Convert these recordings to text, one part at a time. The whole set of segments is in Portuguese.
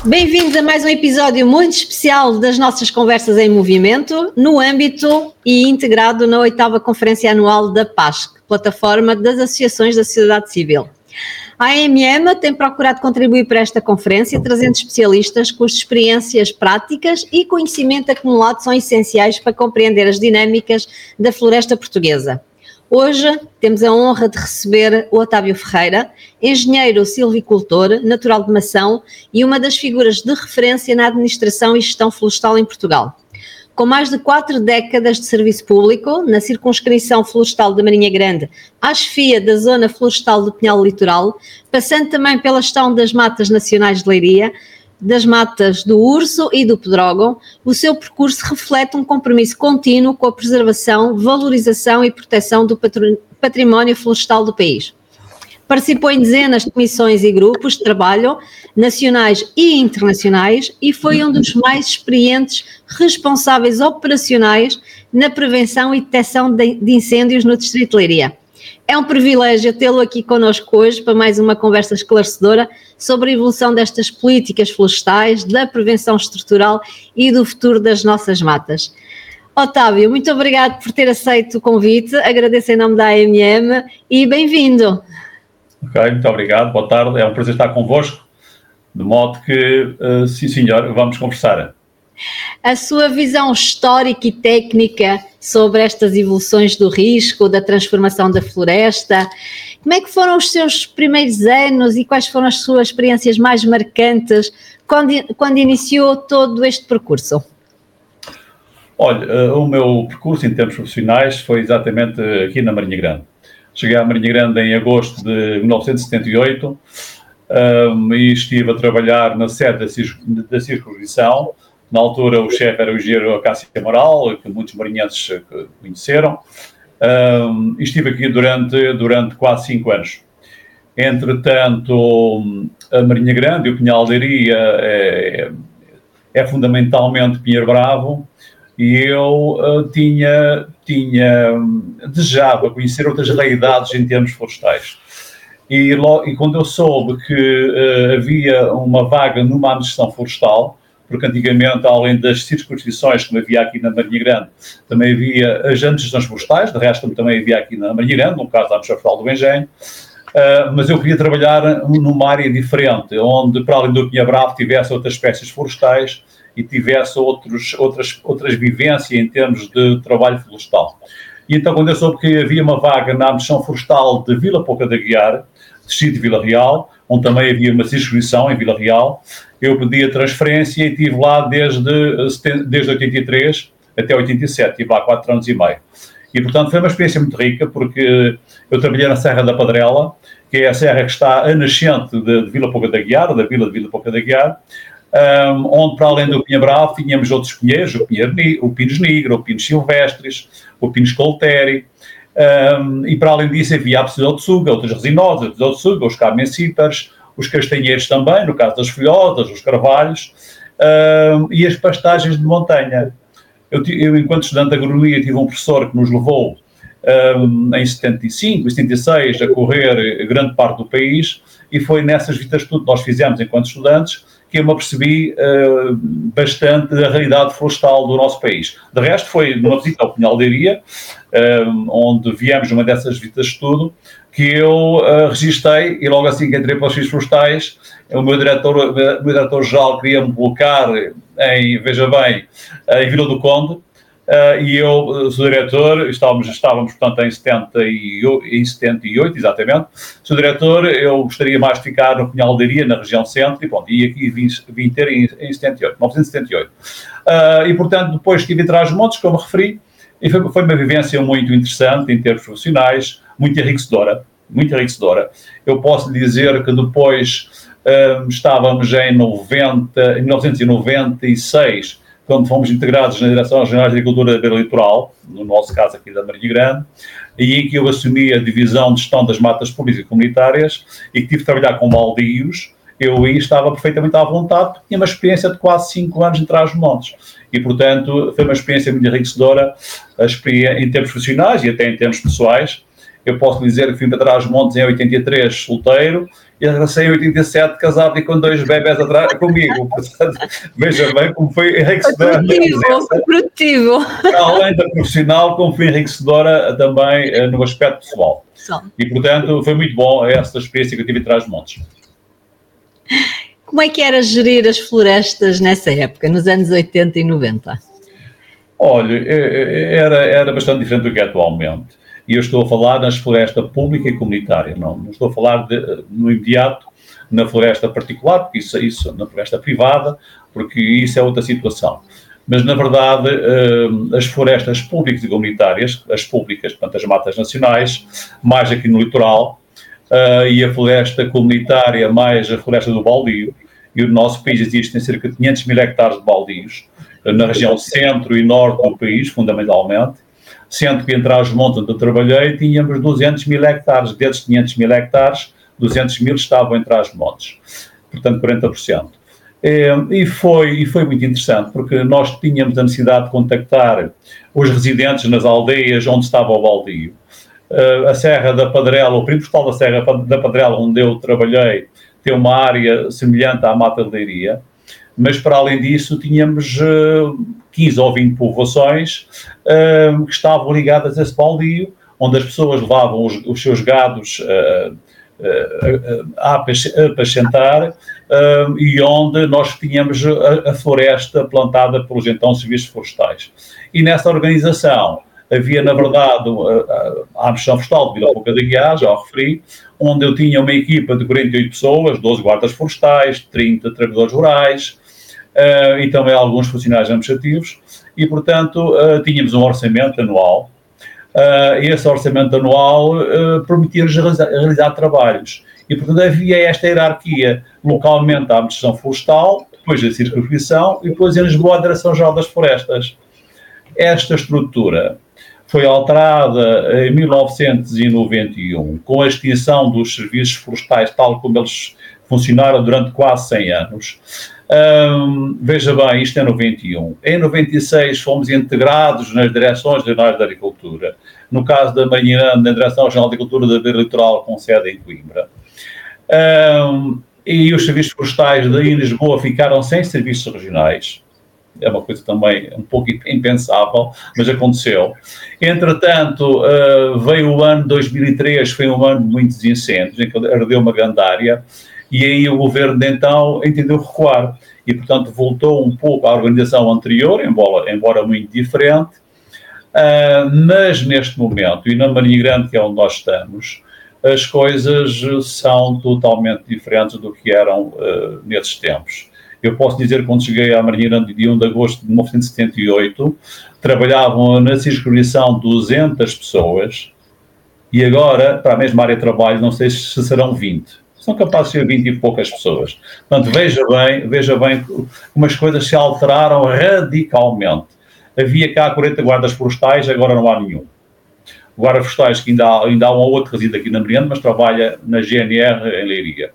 Bem-vindos a mais um episódio muito especial das nossas conversas em movimento, no âmbito e integrado na 8ª Conferência Anual da PASC, Plataforma das Associações da Sociedade Civil. A AMM tem procurado contribuir para esta conferência, trazendo especialistas cujas experiências práticas e conhecimento acumulado são essenciais para compreender as dinâmicas da floresta portuguesa. Hoje temos a honra de receber o Otávio Ferreira, engenheiro silvicultor, natural de Mação e uma das figuras de referência na administração e gestão florestal em Portugal. Com mais de 4 décadas de serviço público, na circunscrição florestal da Marinha Grande, à chefia da Zona Florestal do Pinhal Litoral, passando também pela gestão das matas nacionais de Leiria, das matas do Urso e do Pedrógão, o seu percurso reflete um compromisso contínuo com a preservação, valorização e proteção do património florestal do país. Participou em dezenas de comissões e grupos de trabalho, nacionais e internacionais, e foi um dos mais experientes responsáveis operacionais na prevenção e detecção de incêndios no Distrito de Leiria. É um privilégio tê-lo aqui connosco hoje para mais uma conversa esclarecedora sobre a evolução destas políticas florestais, da prevenção estrutural e do futuro das nossas matas. Otávio, muito obrigado por ter aceito o convite, agradeço em nome da AMM e bem-vindo. Ok, muito obrigado, boa tarde, é um prazer estar convosco, de modo que, sim senhor, vamos conversar. A sua visão histórica e técnica sobre estas evoluções do risco, da transformação da floresta, como é que foram os seus primeiros anos e quais foram as suas experiências mais marcantes quando iniciou todo este percurso? Olha, o meu percurso em termos profissionais foi exatamente aqui na Marinha Grande. Cheguei à Marinha Grande em agosto de 1978 e estive a trabalhar na sede da circunscrição. Na altura o chefe era o engenheiro Acácio Amaral, que muitos marinhenses conheceram, e estive aqui durante quase 5 anos. Entretanto, a Marinha Grande e o Pinhal de Leiria é fundamentalmente Pinheiro Bravo, e eu desejava conhecer outras realidades em termos florestais. E quando eu soube que havia uma vaga numa administração florestal, porque antigamente, além das circunscrições que havia aqui na Marinha Grande, também havia as administrações florestais, de resto também havia aqui na Marinha Grande, no caso da administração florestal do Engenho, mas eu queria trabalhar numa área diferente, onde para além do Pinheiro Bravo tivesse outras espécies florestais e tivesse outras vivências em termos de trabalho florestal. E então, quando eu soube que havia uma vaga na administração florestal de Vila Pouca de Aguiar, distrito de Vila Real, onde também havia uma circunscrição em Vila Real, eu pedi a transferência e estive lá desde 83 até 87, estive lá 4 anos e meio. E, portanto, foi uma experiência muito rica, porque eu trabalhei na Serra da Padrela, que é a serra que está a nascente de Vila Pouca de Aguiar, da vila de Vila Pouca de Aguiar, onde, para além do Pinheiro Bravo, tínhamos outros pinheiros, o Pinus Negro, o Pinus Silvestres, o Pinus Colteri, e para além disso havia a Pseudotsuga, outras resinosas, a Pseudotsuga, os Carmencípares, os castanheiros também, no caso das folhosas, os carvalhos, e as pastagens de montanha. Eu, enquanto estudante de agronomia, tive um professor que nos levou em 75 e 76 a correr grande parte do país, e foi nessas visitas que nós fizemos enquanto estudantes que eu me apercebi bastante da realidade florestal do nosso país. De resto, foi numa visita ao Pinhal de Leiria, onde viemos numa dessas visitas de estudo, que eu registrei, e logo assim que entrei para os serviços florestais, o meu diretor-geral queria-me colocar em, veja bem, em Vila do Conde, e eu, sou diretor, estávamos portanto, em 78, exatamente. Sou diretor, eu gostaria mais de ficar no Pinhal de Leiria, na região centro, e, bom, e aqui vim ter em 1978. E, portanto, depois estive em Trás-os-Montes, como referi, e foi uma vivência muito interessante em termos profissionais, muito enriquecedora. Eu posso lhe dizer que depois estávamos em 1996, quando fomos integrados na Direção-Geral de Agricultura da Beira Litoral, no nosso caso aqui da Marinha Grande, e em que eu assumi a divisão de gestão das matas públicas e comunitárias e que tive de trabalhar com baldios. Eu aí estava perfeitamente à vontade, porque tinha uma experiência de quase 5 anos em Trás-os-Montes. E, portanto, foi uma experiência muito enriquecedora em termos profissionais e até em termos pessoais. Eu posso dizer que fui para Trás-os-Montes em 83, solteiro, e regressei em 87, casado e com 2 bebés atrás comigo. Portanto, veja bem como foi enriquecedora. Produtivo. Além da profissional, como foi enriquecedora também no aspecto pessoal. E, portanto, foi muito bom essa experiência que eu tive em Trás-os-Montes. Como é que era gerir as florestas nessa época, nos anos 80 e 90? Olha, era bastante diferente do que é atualmente. E eu estou a falar nas florestas pública e comunitária, não estou a falar no imediato na floresta particular, porque isso na floresta privada, porque isso é outra situação. Mas, na verdade, as florestas públicas e comunitárias, as públicas, portanto, as matas nacionais, mais aqui no litoral, e a floresta comunitária, mais a floresta do baldio, e o nosso país existem cerca de 500 mil hectares de baldios, na região centro e norte do país, fundamentalmente, sendo que em Trás-os-Montes, onde eu trabalhei, tínhamos 200 mil hectares. Desses 500 mil hectares, 200 mil estavam em Trás-os-Montes, portanto 40%. E foi muito interessante, porque nós tínhamos a necessidade de contactar os residentes nas aldeias onde estava o baldio. A Serra da Padrela, o perímetro postal da Serra da Padrela, onde eu trabalhei, tem uma área semelhante à Mata de Leiria, mas para além disso tínhamos 15 ou 20 povoações que estavam ligadas a esse baldio, onde as pessoas levavam os seus gados a apacentar, e onde nós tínhamos a floresta plantada pelos então serviços florestais. E nessa organização havia, na verdade, a Administração Florestal de Vila Pouca de Aguiar, já o referi, onde eu tinha uma equipa de 48 pessoas, 12 guardas florestais, 30 trabalhadores rurais, e também alguns funcionários administrativos, e, portanto, tínhamos um orçamento anual, e esse orçamento anual permitia-nos realizar trabalhos. E, portanto, havia esta hierarquia, localmente a Administração Florestal, depois a Circunscrição, e depois em Lisboa a Direção-Geral das Florestas. Esta estrutura foi alterada em 1991, com a extinção dos serviços florestais, tal como eles funcionaram durante quase 100 anos. Veja bem, isto é 91. Em 96 fomos integrados nas Direções Regionais da Agricultura. No caso da Marinha, na Direção-Geral da Agricultura da Beira Litoral, com sede em Coimbra. E os serviços florestais daí em Lisboa ficaram sem serviços regionais. É uma coisa também um pouco impensável, mas aconteceu. Entretanto, veio o ano 2003, foi um ano de muitos incêndios, em que ardeu uma grande área, e aí o governo de então entendeu recuar, e portanto voltou um pouco à organização anterior, embora muito diferente, mas neste momento, e na Marinha Grande, que é onde nós estamos, as coisas são totalmente diferentes do que eram nesses tempos. Eu posso dizer que quando cheguei à Marinha Grande, dia 1 de agosto de 1978, trabalhavam na circunscrição 200 pessoas, e agora, para a mesma área de trabalho, não sei se serão 20. São capazes de ser 20 e poucas pessoas. Portanto, veja bem como as coisas se alteraram radicalmente. Havia cá 40 guardas florestais, agora não há nenhum. Guardas florestais que ainda há um ou outro que reside aqui na Marinha, mas trabalha na GNR em Leiria.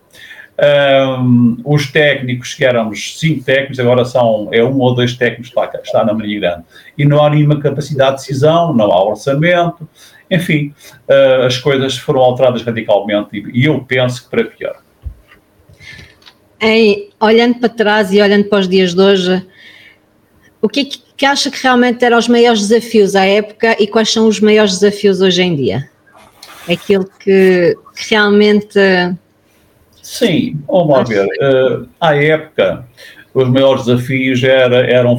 Os técnicos, que éramos 5 técnicos, agora é 1 ou 2 técnicos que está na Marinha Grande. E não há nenhuma capacidade de decisão, não há orçamento, enfim, as coisas foram alteradas radicalmente e eu penso que para pior. Olhando para trás e olhando para os dias de hoje, o que é que acha que realmente eram os maiores desafios à época e quais são os maiores desafios hoje em dia? Aquilo que realmente... Sim, vamos lá ver. À época, os maiores desafios era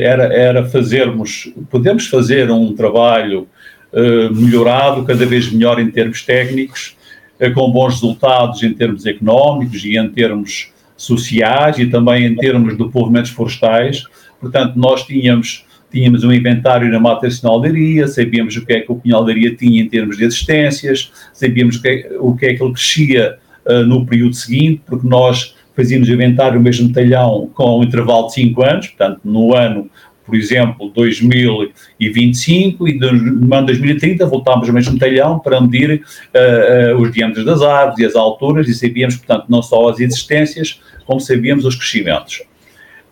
podemos fazer um trabalho melhorado, cada vez melhor em termos técnicos, com bons resultados em termos económicos e em termos sociais e também em termos de povoamentos florestais. Portanto, nós tínhamos um inventário na Mata Nacional de Leiria, sabíamos o que é que o Pinhal de Leiria tinha em termos de existências, sabíamos o que é que ele crescia no período seguinte, porque nós fazíamos o inventário no mesmo talhão com um intervalo de 5 anos, portanto, no ano, por exemplo, 2025 e no ano 2030 voltámos ao mesmo talhão para medir os diâmetros das árvores e as alturas e sabíamos, portanto, não só as existências, como sabíamos os crescimentos.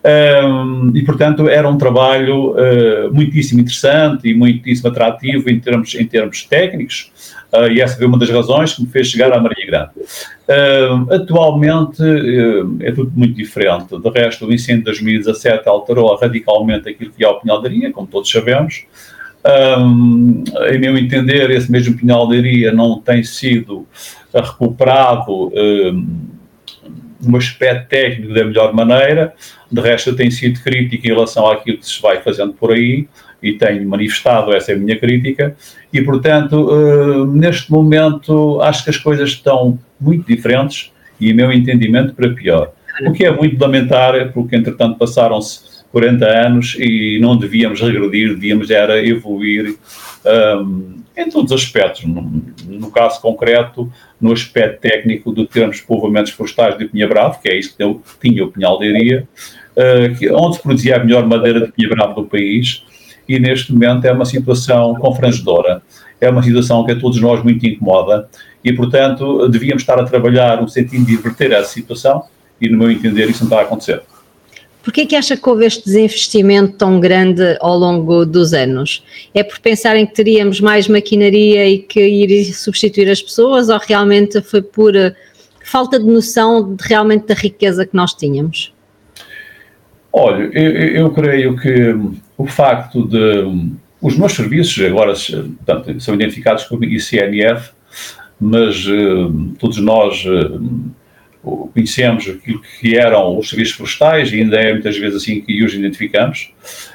E, portanto, era um trabalho muitíssimo interessante e muitíssimo atrativo em termos técnicos, e essa foi uma das razões que me fez chegar à Marinha Grande. Atualmente é tudo muito diferente. De resto, o incêndio de 2017 alterou radicalmente aquilo que é a Pinhaldaria, como todos sabemos. Em meu entender, esse mesmo Pinhaldaria não tem sido recuperado no aspecto técnico da melhor maneira. De resto, eu tenho sido crítico em relação àquilo que se vai fazendo por aí e tenho manifestado essa é a minha crítica e, portanto, neste momento acho que as coisas estão muito diferentes e, em meu entendimento, para pior. O que é muito lamentável, porque, entretanto, passaram-se 40 anos e não devíamos regredir, devíamos era evoluir em todos os aspectos. No caso concreto, no aspecto técnico de termos povoamentos florestais de pinha-bravo, que é isso que tinha o Pinhaldaria, onde se produzia a melhor madeira de pinha-bravo do país, e neste momento é uma situação confrangedora, é uma situação que a todos nós muito incomoda e, portanto, devíamos estar a trabalhar no sentido de inverter essa situação e, no meu entender, isso não está a acontecer. Porquê que acha que houve este desinvestimento tão grande ao longo dos anos? É por pensarem que teríamos mais maquinaria e que iria substituir as pessoas, ou realmente foi por falta de noção realmente da riqueza que nós tínhamos? Olha, eu creio que o facto de os meus serviços agora, portanto, são identificados como ICNF, mas todos nós conhecemos aquilo que eram os serviços florestais e ainda é muitas vezes assim que os identificamos.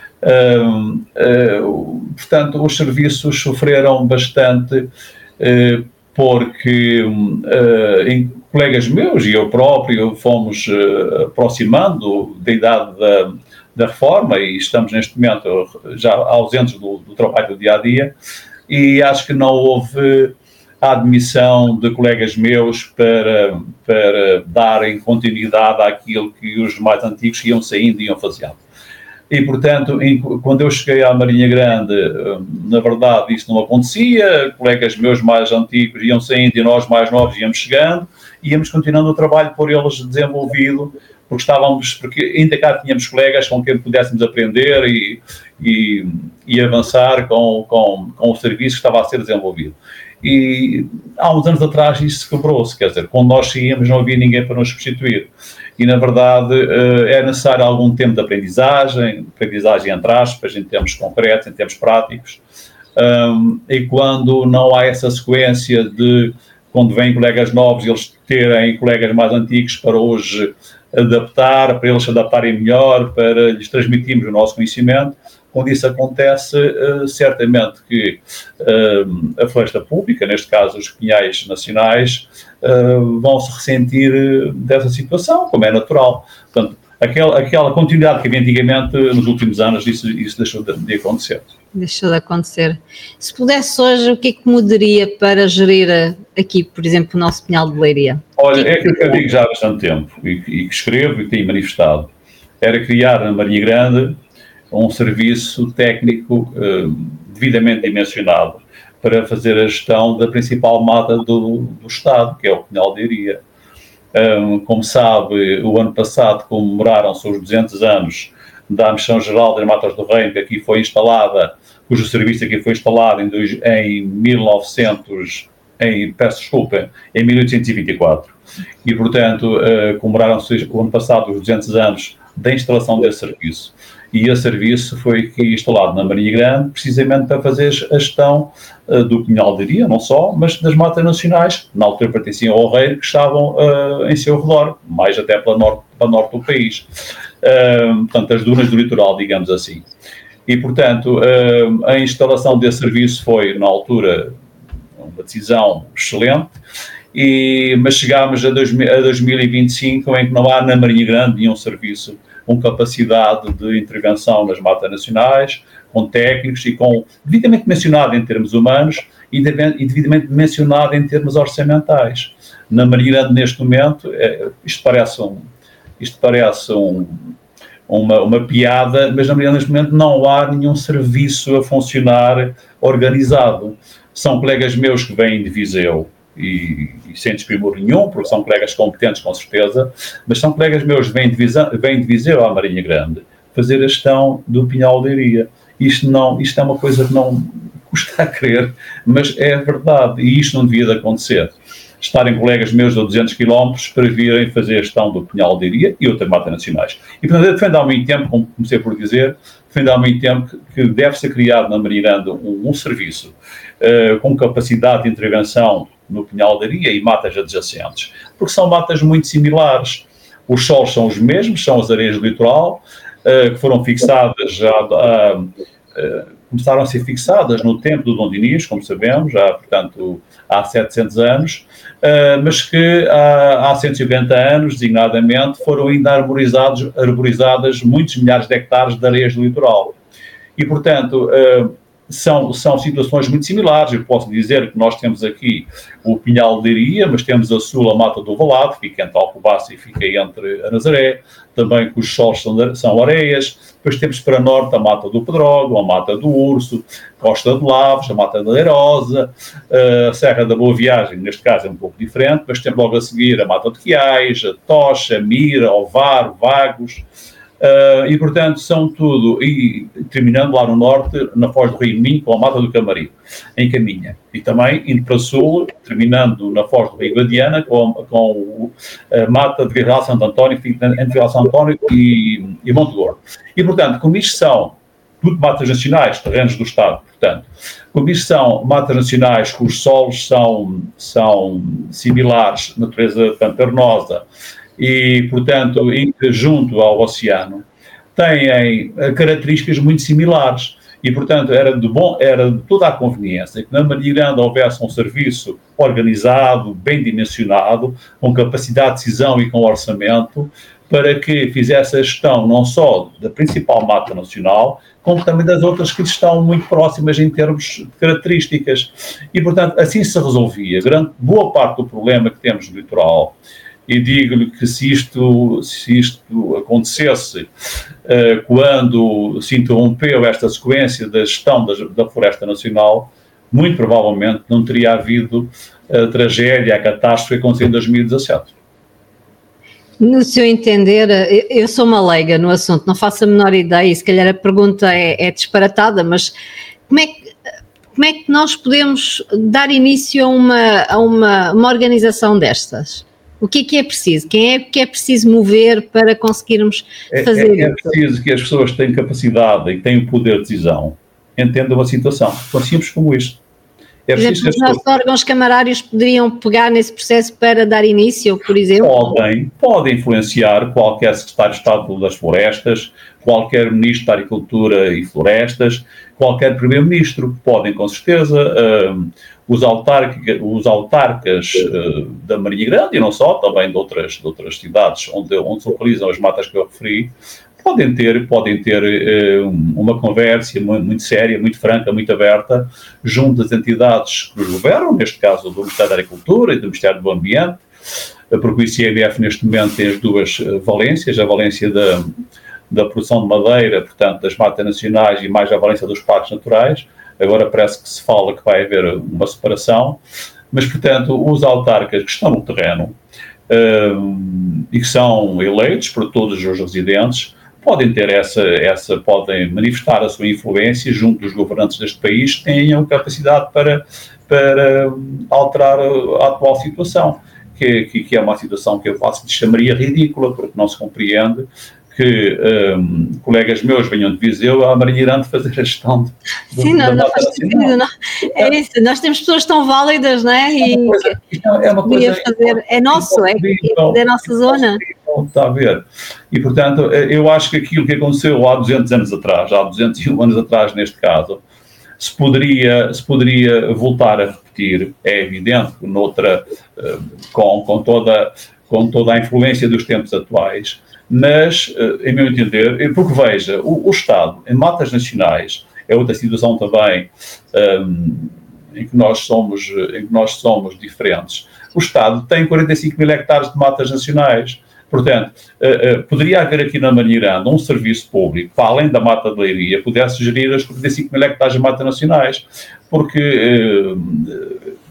Portanto, os serviços sofreram bastante porque colegas meus e eu próprio fomos aproximando da idade da reforma e estamos neste momento já ausentes do trabalho do dia-a-dia e acho que não houve a admissão de colegas meus para darem continuidade àquilo que os mais antigos iam saindo e iam fazendo. E, portanto, quando eu cheguei à Marinha Grande, na verdade isso não acontecia, colegas meus mais antigos iam saindo e nós mais novos íamos chegando, íamos continuando o trabalho por eles desenvolvido, porque ainda cá tínhamos colegas com quem pudéssemos aprender e avançar com o serviço que estava a ser desenvolvido. E há uns anos atrás isso quebrou-se, quer dizer, quando nós saíamos não havia ninguém para nos substituir. E, na verdade, é necessário algum tempo de aprendizagem entre aspas, em termos concretos, em termos práticos, e quando não há essa sequência de, quando vêm colegas novos, eles terem colegas mais antigos para hoje adaptar, para eles se adaptarem melhor, para lhes transmitirmos o nosso conhecimento. Quando isso acontece, certamente que a floresta pública, neste caso os pinhais nacionais, vão se ressentir dessa situação, como é natural. Portanto, aquela continuidade que havia antigamente, nos últimos anos, isso deixou de acontecer. Deixou de acontecer. Se pudesse hoje, o que é que mudaria para gerir aqui, por exemplo, o nosso Pinhal de Leiria? Olha, é aquilo que eu digo já há bastante tempo e que escrevo e que tenho manifestado. Era criar na Marinha Grande um serviço técnico devidamente dimensionado para fazer a gestão da principal mata do Estado, que é o Pinhaldaria. Como sabe, o ano passado comemoraram-se os 200 anos da Missão Geral das Matas do Reino, que aqui foi instalada, cujo serviço aqui foi instalado em 1824. E, portanto, comemoraram-se o ano passado os 200 anos da instalação desse serviço. E esse serviço foi instalado na Marinha Grande, precisamente para fazer a gestão do Pinhaldaria, não só, mas das matas nacionais, que na altura pertenciam ao Reino, que estavam em seu redor, mais até para norte do país. Portanto, as dunas do litoral, digamos assim. E, portanto, a instalação desse serviço foi, na altura, uma decisão excelente, mas chegámos a 2025, em que não há na Marinha Grande nenhum serviço com capacidade de intervenção nas matas nacionais, com técnicos e devidamente mencionado em termos humanos e devidamente mencionado em termos orçamentais. Na Marinha Grande, neste momento, isto parece uma piada, mas na Marinha Grande, neste momento, não há nenhum serviço a funcionar organizado. São colegas meus que vêm de Viseu e sem desprimor nenhum, porque são colegas competentes com certeza, mas são colegas meus que vêm de Viseu à Marinha Grande fazer a gestão do Pinhal de Leiria. Isto é uma coisa que não custa a crer, mas é verdade, e isto não devia de acontecer. Estarem colegas meus de 200 km para virem fazer a gestão do Pinhal de Leiria e outras matas nacionais. E, portanto, eu defendo há muito tempo, como comecei por dizer, defendo há muito tempo que deve ser criado na Marinha Grande um serviço com capacidade de intervenção no Pinhal de Leiria e matas adjacentes, porque são matas muito similares. Os solos são os mesmos, são as areias do litoral, que foram fixadas já... começaram a ser fixadas no tempo do Dom Dinis, como sabemos, já, portanto, há 700 anos, mas que há 150 anos, designadamente, foram ainda arborizadas muitos milhares de hectares de areias do litoral. E, portanto, são situações muito similares. Eu posso dizer que nós temos aqui o Pinhal de Leiria, mas temos a sul a Mata do Valado, que fica entre Alcobaça e fica entre a Nazaré, também que os solos são areias. Depois temos para norte a Mata do Pedrógão, a Mata do Urso, Costa de Lavos, a Mata da Leirosa, a Serra da Boa Viagem, neste caso é um pouco diferente, mas temos logo a seguir a Mata de Quiais, a Tocha, Mira, Ovar, Vagos, e portanto são tudo, e terminando lá no norte, na Foz do Rio Minho, com a Mata do Camarim, em Caminha. E também indo para o sul, terminando na Foz do Rio Guadiana, com a Mata de Vila Santo António, entre Vila Santo António e Monte Gordo. E portanto, como isto são tudo matas nacionais, terrenos do Estado, portanto, como isto são matas nacionais cujos solos são similares, natureza pantarosa, e, portanto, junto ao oceano, têm características muito similares. E, portanto, era de toda a conveniência que na Marinha Grande houvesse um serviço organizado, bem dimensionado, com capacidade de decisão e com orçamento, para que fizesse a gestão não só da principal mata nacional, como também das outras que estão muito próximas em termos de características. E, portanto, assim se resolvia boa parte do problema que temos no litoral. E digo-lhe que se isto acontecesse quando se interrompeu esta sequência da gestão da Floresta Nacional, muito provavelmente não teria havido a tragédia, a catástrofe que aconteceu em 2017. No seu entender, eu sou uma leiga no assunto, não faço a menor ideia, e se calhar a pergunta é disparatada, mas como é que nós podemos dar início a uma organização destas? O que é preciso? Quem é que é preciso mover para conseguirmos fazer isso? É preciso que as pessoas tenham capacidade e tenham poder de decisão, entendam a situação, tão simples como isto. Por exemplo, os nossos órgãos camarários poderiam pegar nesse processo para dar início, por exemplo? Podem influenciar qualquer secretário de Estado das Florestas, qualquer ministro da Agricultura e Florestas, qualquer primeiro-ministro. Podem, com certeza, os autarcas da Marinha Grande, e não só, também de outras cidades onde se localizam as matas que eu referi, podem ter uma conversa muito séria, muito franca, muito aberta, junto das entidades que os governam, neste caso do Ministério da Agricultura e do Ministério do Ambiente, porque o ICMF neste momento tem as duas valências, a valência da produção de madeira, portanto, das matas nacionais, e mais a valência dos parques naturais. Agora parece que se fala que vai haver uma separação, mas, portanto, os autarcas que estão no terreno e que são eleitos por todos os residentes, podem ter podem manifestar a sua influência junto dos governantes deste país, que tenham capacidade para alterar a atual situação, que é uma situação que eu quase chamaria ridícula, porque não se compreende que colegas meus venham de Viseu à Marinha Grande fazer a gestão Sim, não faz sentido, não. É isso, nós temos pessoas tão válidas, não é? É uma coisa é nosso, é da nossa zona. Está a ver? E, portanto, eu acho que aquilo que aconteceu há 200 anos atrás, há 201 anos atrás neste caso, se poderia voltar a repetir, é evidente, com toda a influência dos tempos atuais, mas, em meu entender, porque veja, o Estado, em matas nacionais, é outra situação também em que nós somos diferentes. O Estado tem 45 mil hectares de matas nacionais. Portanto, poderia haver aqui na Marinha Grande um serviço público, para além da Mata de Leiria, pudesse gerir as 45 mil hectares de matas nacionais, porque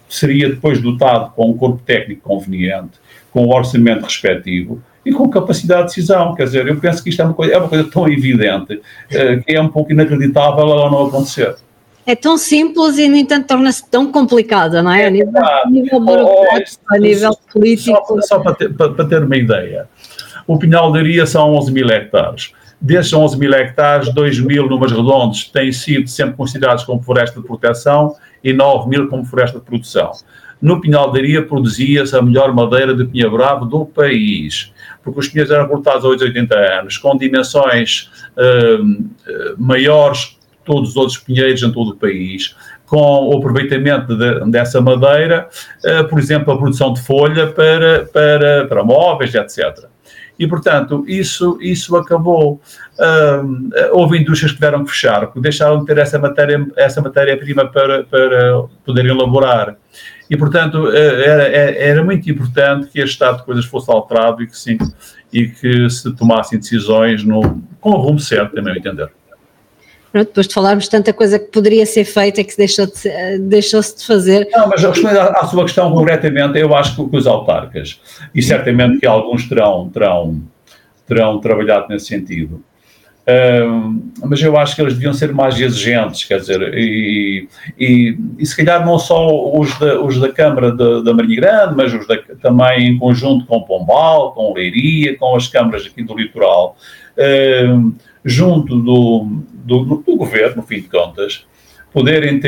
seria depois dotado com um corpo técnico conveniente, com o orçamento respectivo e com capacidade de decisão. Quer dizer, eu penso que isto é uma coisa tão evidente que é um pouco inacreditável ela não acontecer. É tão simples e, no entanto, torna-se tão complicada, não é? A nível burocrático, a nível político. Só para ter uma ideia, o Pinhal de Iria são 11 mil hectares. Desses 11 mil hectares, 2 mil, números redondos, têm sido sempre considerados como floresta de proteção e 9 mil como floresta de produção. No Pinhal de Iria produzia-se a melhor madeira de pinha-bravo do país, porque os pinheiros eram cortados a 80 anos, com dimensões maiores que todos os outros pinheiros em todo o país, com o aproveitamento dessa madeira, por exemplo, a produção de folha para móveis, etc. E, portanto, isso acabou. Houve indústrias que tiveram que fechar, porque deixaram de ter essa matéria-prima para poderem elaborar. E, portanto, era muito importante que este estado de coisas fosse alterado e que se tomassem decisões com o rumo certo, também entender. Depois de falarmos tanta coisa que poderia ser feita e que deixou-se de fazer. Não, mas respondendo à sua questão concretamente, eu acho que os autarcas, e certamente que alguns terão trabalhado nesse sentido, mas eu acho que eles deviam ser mais exigentes, quer dizer, e se calhar não só os da Câmara da Marinha Grande, mas também em conjunto com Pombal, com Leiria, com as câmaras aqui do litoral, junto do governo, no fim de contas, poderem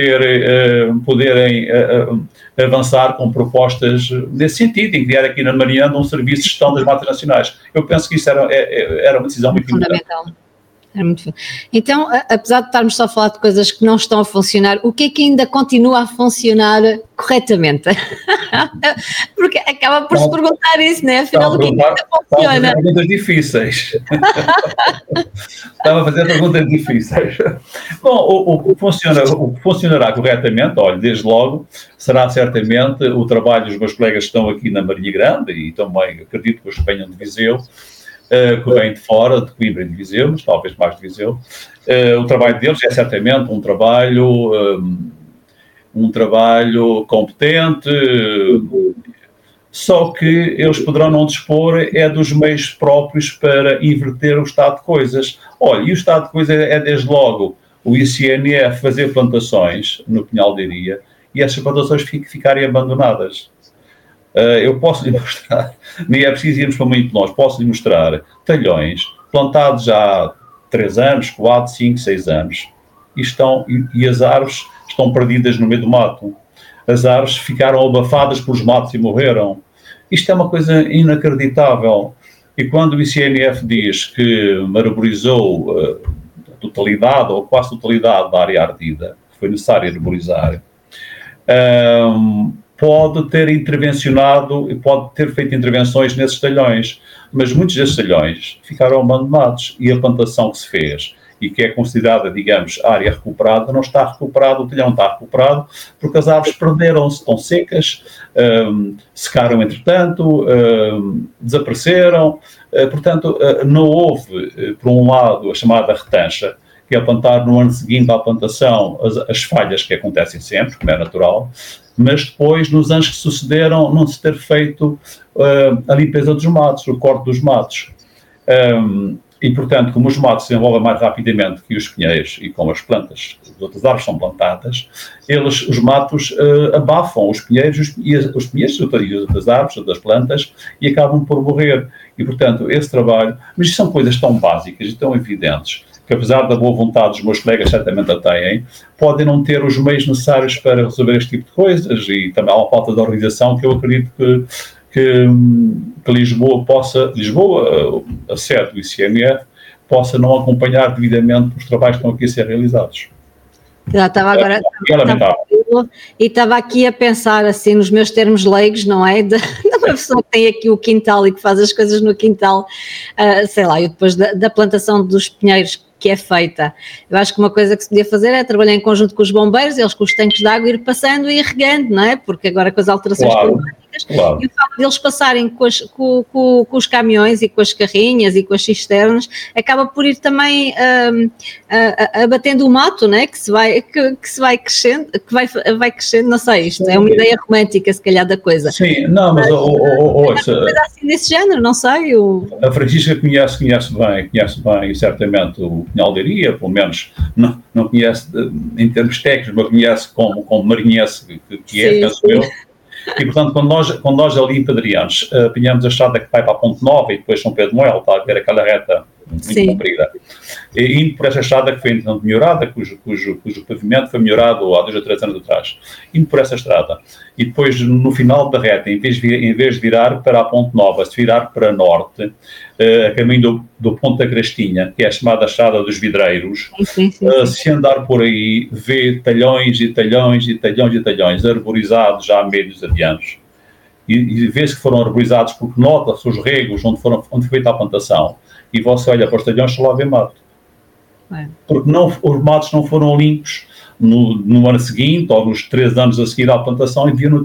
avançar com propostas nesse sentido, em criar aqui na Mariana um serviço de gestão das matas nacionais. Eu penso que isso era uma decisão muito fundamental. É muito. Então, apesar de estarmos só a falar de coisas que não estão a funcionar, o que é que ainda continua a funcionar corretamente? Porque acaba por se perguntar isso, não é? Afinal, o que é que ainda funciona? Estava a fazer perguntas difíceis. Estava a fazer perguntas difíceis. Bom, o que funcionará corretamente, olha, desde logo, será certamente o trabalho dos meus colegas que estão aqui na Marinha Grande e também, acredito que os que venham de Viseu, que vem de fora, de Coimbra e de Viseu, mas talvez mais de Viseu. O trabalho deles é certamente um trabalho competente, só que eles poderão não dispor dos meios próprios para inverter o estado de coisas. Olha, e o estado de coisas é desde logo o ICNF fazer plantações no Pinhal de Iria e essas plantações ficarem abandonadas. Eu posso lhe mostrar, nem é preciso irmos para muito longe, posso lhe mostrar talhões plantados há 3 anos, 4, 5, 6 anos e as árvores estão perdidas no meio do mato. As árvores ficaram abafadas pelos matos e morreram. Isto é uma coisa inacreditável. E quando o ICNF diz que arborizou a totalidade ou quase totalidade da área ardida, que foi necessário arborizar, pode ter intervencionado e pode ter feito intervenções nesses talhões, mas muitos desses talhões ficaram abandonados e a plantação que se fez e que é considerada, digamos, área recuperada, não está recuperada, o talhão não está recuperado, porque as árvores perderam-se, estão secas, secaram entretanto, desapareceram, portanto, não houve, por um lado, a chamada retancha, que é plantar no ano seguinte à plantação as falhas que acontecem sempre, como é natural, mas depois, nos anos que sucederam, não se ter feito a limpeza dos matos, o corte dos matos. E, portanto, como os matos se desenvolvem mais rapidamente que os pinheiros e como as plantas, as outras árvores são plantadas, os matos abafam os pinheiros e os pinheiros e as outras árvores, outras plantas, e acabam por morrer. E, portanto, esse trabalho... Mas isto são coisas tão básicas e tão evidentes que, apesar da boa vontade dos meus colegas certamente a têm, podem não ter os meios necessários para resolver este tipo de coisas e também há uma falta de organização que eu acredito que Lisboa, a sede do ICNF, possa não acompanhar devidamente os trabalhos que estão aqui a ser realizados. Já estava agora e estava aqui a pensar assim nos meus termos leigos, não é? De uma pessoa que tem aqui o quintal e que faz as coisas no quintal, sei lá, e depois da plantação dos pinheiros que é feita. Eu acho que uma coisa que se podia fazer é trabalhar em conjunto com os bombeiros, eles com os tanques de água ir passando e ir regando, não é? Porque agora com as alterações climáticas E o facto de eles passarem com os caminhões e com as carrinhas e com as cisternas acaba por ir também abatendo o mato, né? que se vai crescendo, vai crescendo, não sei, isto é uma ideia romântica se calhar da coisa. Sim, não, mas ouça, assim desse género, não sei. A Francisca conhece bem, certamente, o Pinhal de Iria, pelo menos não conhece em termos técnicos, mas conhece como marinhense que é, penso eu. E, portanto, quando nós ali em Pedrianos apanhamos a estrada que vai para a Ponte Nova e depois São Pedro de Moel, está a ver aquela reta muito comprida, e indo por essa estrada que foi então melhorada, cujo pavimento foi melhorado há 2 ou 3 anos atrás, indo por essa estrada, e depois no final da reta, em vez de virar para a Ponte Nova, se virar para norte, a caminho do Ponte da Crestinha, que é a chamada estrada dos Vidreiros, se andar por aí, vê talhões e talhões e talhões e talhões arborizados já há médios de anos. E vê-se que foram arborizados porque nota-se os regos onde foi feita a plantação e você olha para os talhões e lá vê mato. Porque os matos não foram limpos no ano seguinte ou nos 3 anos a seguir à plantação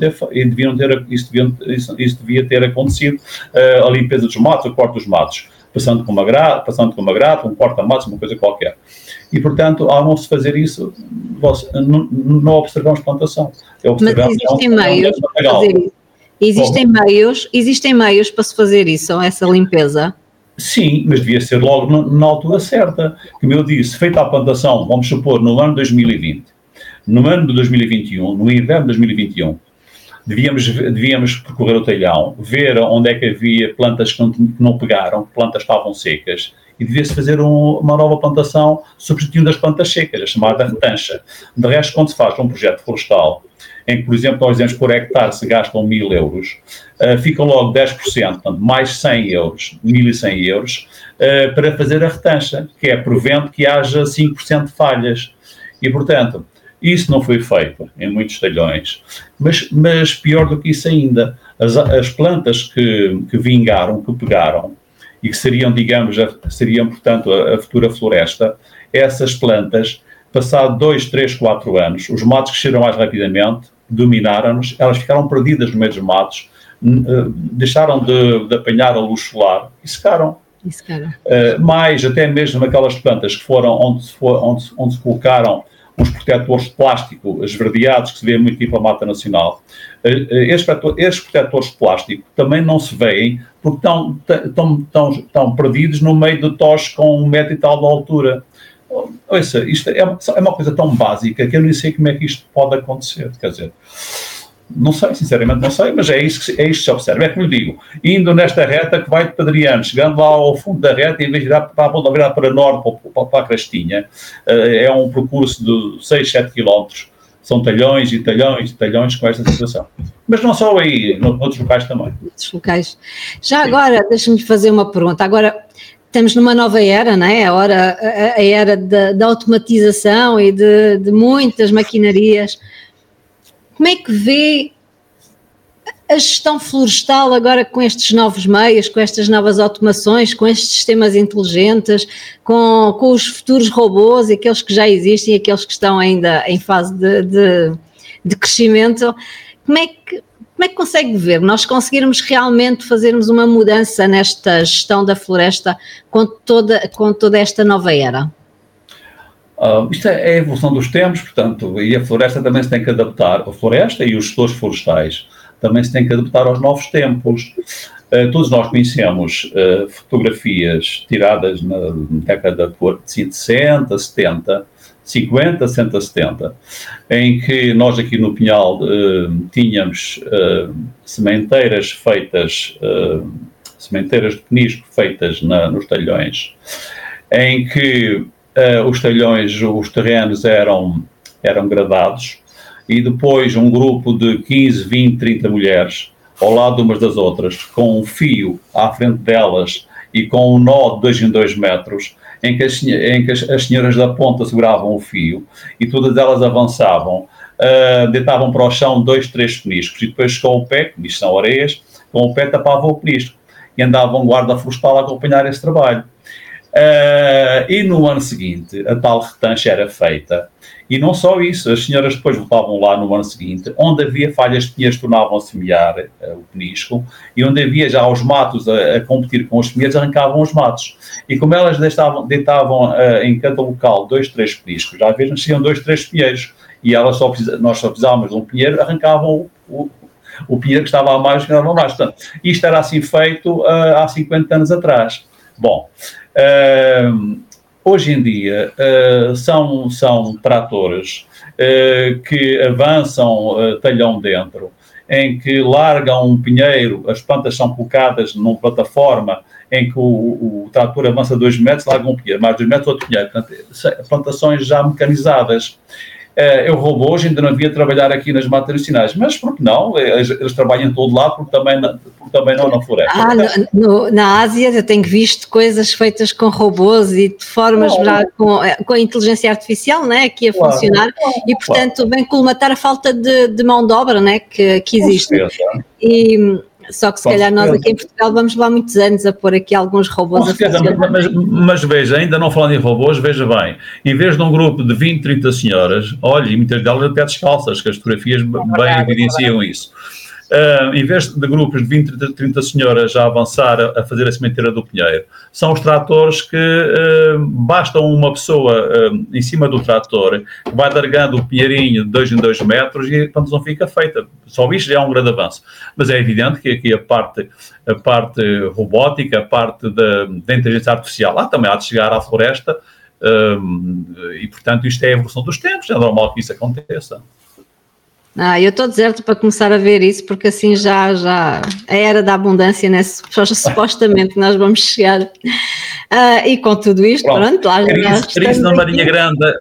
isso devia ter acontecido, a limpeza dos matos, o corte dos matos, passando com uma grade, um corta-matos, uma coisa qualquer. E, portanto, ao não se fazer isso, não observamos plantação. Mas existem meios para fazer isso? Existem meios para se fazer isso, essa limpeza? Sim, mas devia ser logo na altura certa. Como eu disse, feita a plantação, vamos supor, no ano de 2020, no ano de 2021, no inverno de 2021, devíamos percorrer o telhão, ver onde é que havia plantas que não pegaram, plantas que estavam secas, e devia-se fazer uma nova plantação substituindo as plantas secas, a chamada retancha. De resto, quando se faz um projeto florestal, em que, por exemplo, nós dizemos por hectare se gastam 1.000 euros, fica logo 10%, portanto, mais 100 euros, 1.100 euros, para fazer a retancha, que é prevendo que haja 5% de falhas. E, portanto, isso não foi feito em muitos talhões, mas pior do que isso ainda, as plantas que vingaram, que pegaram, e que seriam, portanto, a futura floresta, essas plantas, passado 2, 3, 4 anos, os matos cresceram mais rapidamente, dominaram-nos, elas ficaram perdidas no meio dos matos, deixaram de apanhar a luz solar e secaram. Mais até mesmo aquelas plantas que foram onde se colocaram uns protetores de plástico esverdeados, que se vê muito aqui para a Mata Nacional. Estes protetores de plástico também não se veem porque estão perdidos no meio de tos com 1 metro e tal de altura. Ouça, isto é uma coisa tão básica que eu nem sei como é que isto pode acontecer. Quer dizer, não sei, sinceramente não sei, mas é isto que se observa. É como lhe digo, indo nesta reta que vai de Pedrianos, chegando lá ao fundo da reta, em vez de virar para norte, para a Crestinha, é um percurso de 6, 7 quilómetros. São talhões e talhões e talhões com esta situação. Mas não só aí, noutros locais também. Outros locais. Já agora, deixa-me fazer uma pergunta. Agora, estamos numa nova era, não é? A era da automatização e de muitas maquinarias. Como é que vê a gestão florestal agora com estes novos meios, com estas novas automações, com estes sistemas inteligentes, com os futuros robôs, aqueles que já existem e aqueles que estão ainda em fase de crescimento? Como é que consegue ver? Nós conseguirmos realmente fazermos uma mudança nesta gestão da floresta com toda esta nova era? Isto é a evolução dos tempos, portanto, e a floresta também se tem que adaptar, a floresta e os gestores florestais também se têm que adaptar aos novos tempos. Todos nós conhecemos fotografias tiradas na década de 60, 70, 50, 60, 70, em que nós aqui no Pinhal tínhamos sementeiras feitas, sementeiras de penisco feitas nos talhões, em que os talhões, os terrenos eram gradados, e depois um grupo de 15, 20, 30 mulheres ao lado umas das outras, com um fio à frente delas e com um nó de 2 em 2 metros, em que as senhoras da ponta seguravam o fio e todas elas avançavam, deitavam para o chão 2, 3 peniscos e depois com o pé, que isto são areias, com o pé tapavam o penisco e andavam guarda florestal a acompanhar esse trabalho. E no ano seguinte, a tal retanche era feita. E não só isso, as senhoras depois voltavam lá no ano seguinte, onde havia falhas de pinheiros tornavam a semear o penisco, e onde havia já os matos a competir com os pinheiros, arrancavam os matos. E como elas deitavam em cada local 2, 3 peniscos, às vezes nasciam 2, 3 pinheiros, e nós só precisávamos de um pinheiro, arrancavam o pinheiro que estava a mais, que estava a mais. Portanto, isto era assim feito há 50 anos atrás. Bom, hoje em dia são tratores que avançam talhão dentro, em que largam um pinheiro, as plantas são colocadas numa plataforma em que o trator avança 2 metros, larga um pinheiro, mais 2 metros, outro pinheiro. Portanto, plantações já mecanizadas. Eu hoje ainda não havia trabalhar aqui nas matas nacionais, mas por que não? Eles trabalham todo lá, porque também não na floresta. Na Ásia eu tenho visto coisas feitas com robôs e de formas já com a inteligência artificial, né, aqui a funcionar, e portanto vem colmatar a falta de mão de obra, né, que existe. Só que se calhar nós aqui em Portugal vamos levar muitos anos a pôr aqui alguns robôs a funcionar. Mas veja, ainda não falando em robôs, veja bem, em vez de um grupo de 20, 30 senhoras, olha, e muitas delas até descalças, que as fotografias bem evidenciam isso. Em vez de grupos de 20, 30 senhoras a avançar a fazer a sementeira do pinheiro, são os tratores que bastam uma pessoa em cima do trator, que vai largando o pinheirinho de 2 em 2 metros e a plantação fica feita. Só isto já é um grande avanço. Mas é evidente que aqui a parte robótica, a parte da inteligência artificial, também há de chegar à floresta e, portanto, isto é a evolução dos tempos, é normal que isso aconteça. Eu estou deserto para começar a ver isso, porque assim já a era da abundância, né? Supostamente nós vamos chegar. E com tudo isto, pronto lá já isso na Marinha Grande.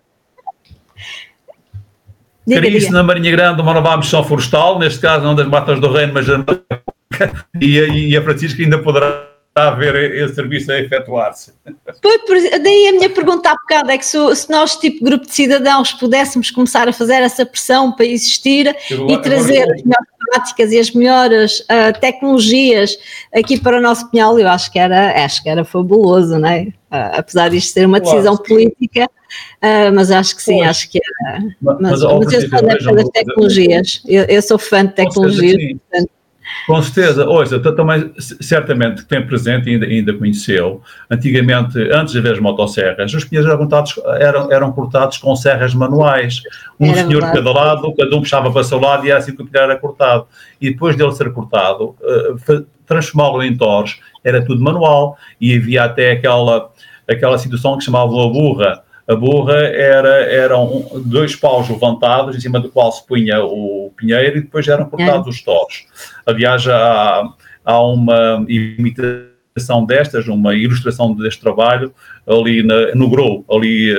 Diga. Na Marinha Grande uma nova missão florestal, neste caso não das Matas do Reino, mas e a Francisca ainda poderá haver esse serviço a efetuar-se. Daí a minha pergunta há bocado é que se nós, tipo grupo de cidadãos, pudéssemos começar a fazer essa pressão para existir e trazer as melhores práticas e as melhores tecnologias aqui para o nosso Pinhal, eu acho que era fabuloso, não é? Apesar disto ser uma decisão política, mas acho que sim, acho que era. Mas eu sou adepta das tecnologias, eu sou fã de tecnologia, portanto. Com certeza, ouça, também certamente que tem presente e ainda conheceu, antigamente, antes de haver as motosserras, os pinheiros eram cortados com serras manuais, senhor de cada lado, cada um puxava para o seu lado e era assim que o pinheiro era cortado. E depois dele ser cortado, transformá-lo em tores, era tudo manual, e havia até aquela situação que chamavam a burra. A burra eram 2 paus levantados, em cima do qual se punha o pinheiro, e depois eram cortados os toros. Aliás, há uma imitação destas, uma ilustração deste trabalho, ali no Grou, ali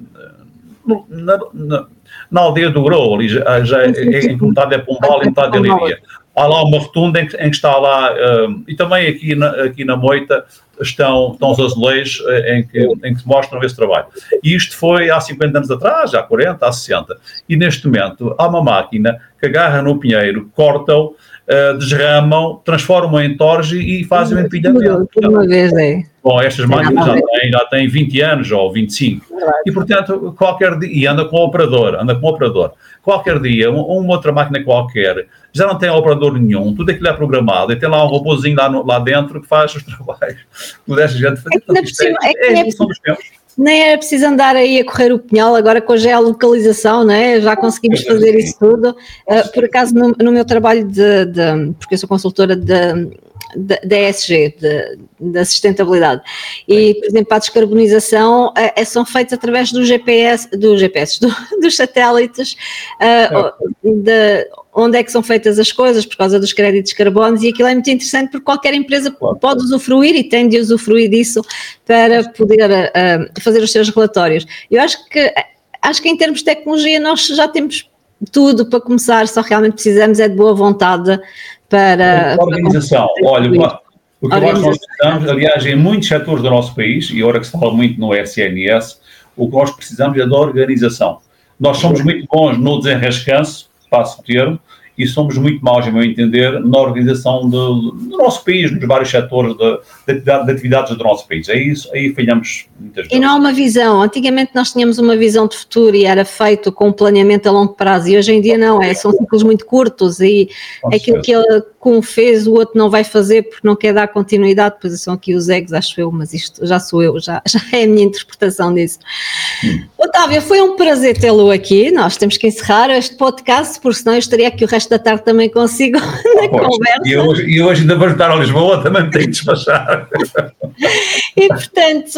na aldeia do Grou, ali já em que metade é Pombal e metade é Leiria. Há lá uma rotunda em que está lá, e também aqui na Moita estão os azulejos em que se mostram esse trabalho. E isto foi há 50 anos atrás, há 40, há 60. E neste momento há uma máquina que agarra no pinheiro, corta-o, desramam, transformam em torres e fazem um empilhamento. Uma vez Bom, estas máquinas já têm 20 anos ou 25. E, portanto, qualquer dia, e anda com o operador. Qualquer dia, uma outra máquina qualquer, já não tem operador nenhum, tudo aquilo é programado, e tem lá um robôzinho lá dentro que faz os trabalhos. Toda esta gente faz. É a evolução dos tempos. Nem era preciso andar aí a correr o Pinhal, agora que hoje é a localização, não é? Já conseguimos fazer isso tudo. Por acaso, no meu trabalho porque eu sou consultora da ESG, da sustentabilidade, e, por exemplo, a descarbonização são feitas através dos satélites, onde é que são feitas as coisas, por causa dos créditos de carbono, e aquilo é muito interessante porque qualquer empresa pode usufruir e tem de usufruir disso para poder fazer os seus relatórios. Eu acho que em termos de tecnologia nós já temos tudo para começar, só realmente precisamos é de boa vontade para... A organização, olha, o que eu acho que nós precisamos, aliás, em muitos setores do nosso país, e agora que se fala muito no SNS, o que nós precisamos é da organização. Nós somos muito bons no desenrascanço, passo o termo, e somos muito maus, a meu entender, na organização do nosso país, nos vários setores de atividades do nosso país. É isso, aí falhamos muitas vezes. E não há uma visão. Antigamente nós tínhamos uma visão de futuro e era feito com um planeamento a longo prazo, e hoje em dia não, são ciclos muito curtos, e aquilo que ele fez, o outro não vai fazer porque não quer dar continuidade, pois são aqui os egos, acho eu, mas isto já sou eu, já é a minha interpretação disso. Otávio, foi um prazer tê-lo aqui. Nós temos que encerrar este podcast, porque senão eu estaria aqui o resto da tarde também consigo na conversa. E hoje ainda vou estar a Lisboa, também tenho que despachar. E portanto,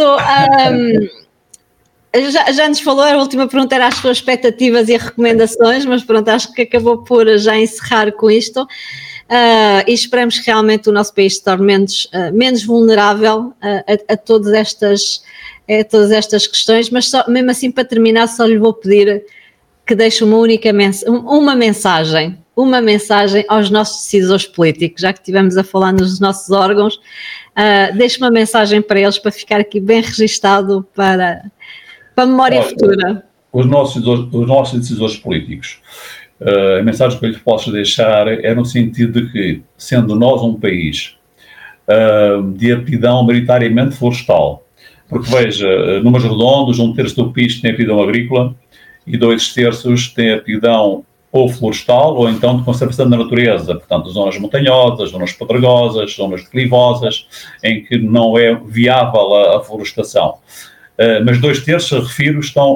já nos falou, a última pergunta era as suas expectativas e recomendações, mas pronto, acho que acabou por já encerrar com isto. E esperamos que realmente o nosso país se torne menos vulnerável a todas estas questões, mas só, mesmo assim, para terminar, só lhe vou pedir que deixe uma mensagem aos nossos decisores políticos, já que estivemos a falar nos nossos órgãos, deixe uma mensagem para eles, para ficar aqui bem registado para a memória futura. Os nossos decisores políticos, a mensagem que eu lhes posso deixar é no sentido de que, sendo nós um país de aptidão maioritariamente florestal, porque veja, números redondos, 1/3 do país tem aptidão agrícola e 2/3 tem aptidão ou florestal ou então de conservação da natureza, portanto zonas montanhosas, zonas pedregosas, zonas declivosas, em que não é viável a florestação. Mas 2/3, refiro, estão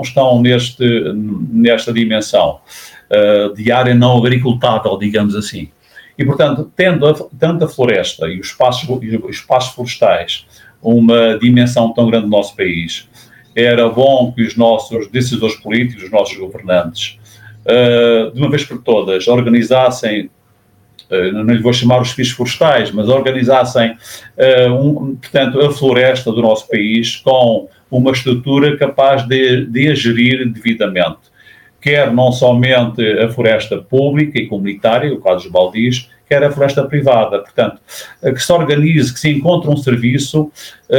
nesta dimensão de área não agricultável, digamos assim. E, portanto, tendo a floresta e os espaços florestais uma dimensão tão grande do nosso país, era bom que os nossos decisores políticos, os nossos governantes, de uma vez por todas, organizassem, não lhe vou chamar os serviços florestais, mas organizassem, portanto, a floresta do nosso país com uma estrutura capaz de a gerir devidamente. Quer não somente a floresta pública e comunitária, o caso dos baldios, quer a floresta privada. Portanto, que se organize, que se encontre um serviço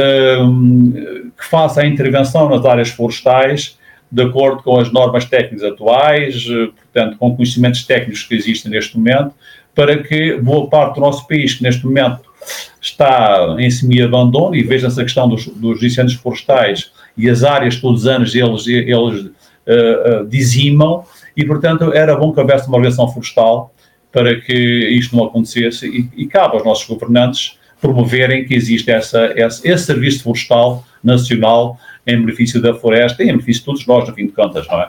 que faça a intervenção nas áreas florestais de acordo com as normas técnicas atuais, portanto, com conhecimentos técnicos que existem neste momento, para que boa parte do nosso país, que neste momento está em semi-abandono, e veja essa questão dos incêndios florestais e as áreas todos os anos eles dizimam, e portanto era bom que houvesse uma organização florestal para que isto não acontecesse, e cabe aos nossos governantes promoverem que existe esse serviço florestal nacional em benefício da floresta e em benefício de todos nós, no fim de contas, não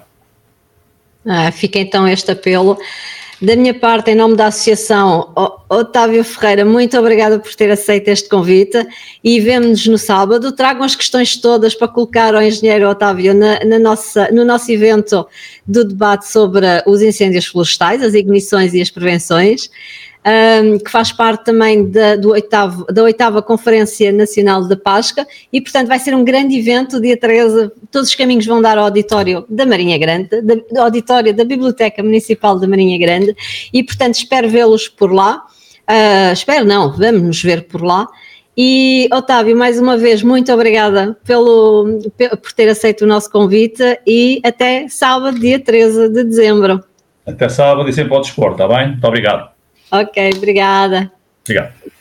é? Fica então este apelo. Da minha parte, em nome da Associação, Otávio Ferreira, muito obrigada por ter aceito este convite, e vemo-nos no sábado. Tragam as questões todas para colocar ao engenheiro Otávio no nosso evento do debate sobre os incêndios florestais, as ignições e as prevenções, que faz parte também da 8ª Conferência Nacional da Pasca, e portanto vai ser um grande evento, dia 13, todos os caminhos vão dar ao auditório da Marinha Grande, ao auditório da Biblioteca Municipal da Marinha Grande, e portanto espero vê-los por lá, vamos nos ver por lá. E Otávio, mais uma vez, muito obrigada por ter aceito o nosso convite, e até sábado, dia 13 de dezembro. Até sábado e sempre ao dispor, está bem? Muito obrigado. Ok, obrigada. Obrigado.